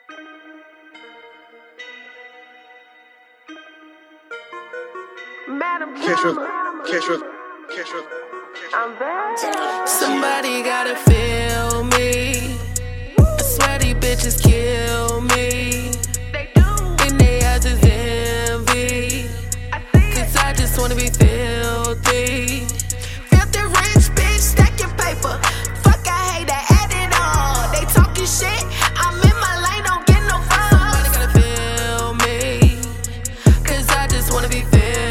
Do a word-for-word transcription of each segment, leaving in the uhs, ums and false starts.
Madam Kesha, Killer. Kesha, Kesha, I'm back. Somebody gotta feel me. I swear these bitches kill me. They do. In their eyes is envy. I see Cause it. I just wanna be filthy. Filthy rich bitch, stack your paper. Fuck, I hate that. Add it on. They talking shit. I'm in my lane, don't get no fuck. Somebody gotta feel me. Cause I just wanna be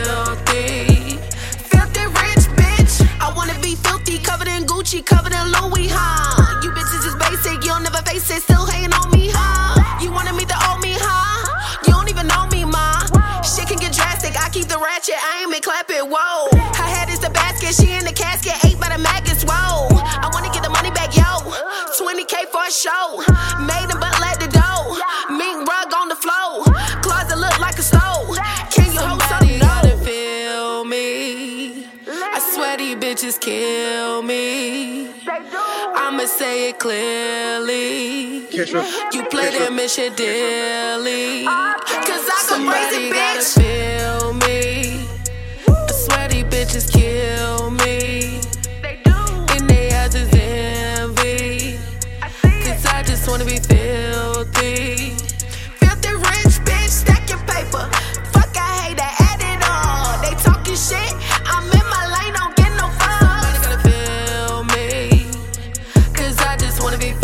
filthy. Filthy rich bitch. I wanna be filthy, covered in Gucci, covered in Louis, huh? You bitches is basic, you'll never face it, still hating on me, huh? You wanna meet the old me, huh? You don't even know me, ma. Shit can get drastic, I keep the ratchet, I aim and clap it, whoa. Her head is the basket, she in the casket, ate by the maggots, whoa. I wanna get the money back, yo. twenty K for a show. Made them but let the dough. Mink rug on the floor. Closet look like a stove. Can you hold Somebody something? gotta feel me. I swear these bitches kill me. I'ma say it clearly. Kesha, You play them and shit daily. Cause I go Somebody crazy, gotta bitch. feel me. I swear these bitches kill me. They do. In their eyes is envy. I see it. Cause I just wanna be filthy. Filthy rich bitch, stack your paper. Fuck, I hate that. Add it on. They talking shit. I'm in my lane, don't get no Somebody fuck. gotta feel me. Cause I just wanna be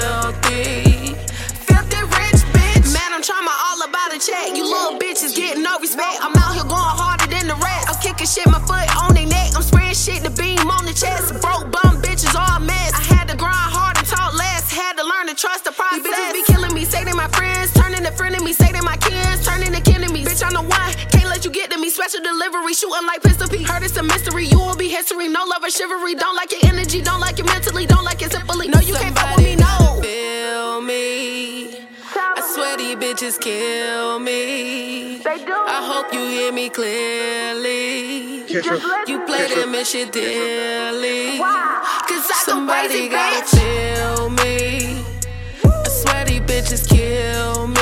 filthy. Filthy rich bitch. Man, I'm trying my all about a check. You little bitches getting no respect. I'm out here going harder than the rest. I'm kicking shit, my foot on their neck. I'm spraying shit, the beam on the chest. Broke bum bitches all a mess. I had to grind hard and talk less. Had to learn to trust the process. These bitches be killing me, say they my friends. Turning to friend of me, say they my kids. Turning to kin of me. Bitch, I'm the one. Can't let you get to me. Special delivery, shooting like Pistol Pete. Heard it's a mystery, you will be history. No love or chivalry. Don't like your energy, don't like it mentally, don't like it simply. No, you can't fuck with me, no. Feel me. I swear these bitches kill me. They do. I hope you hear me clearly. Kesha, You play them and shit daily. Cause I go Somebody crazy, gotta bitch. feel me. I swear these bitches kill me.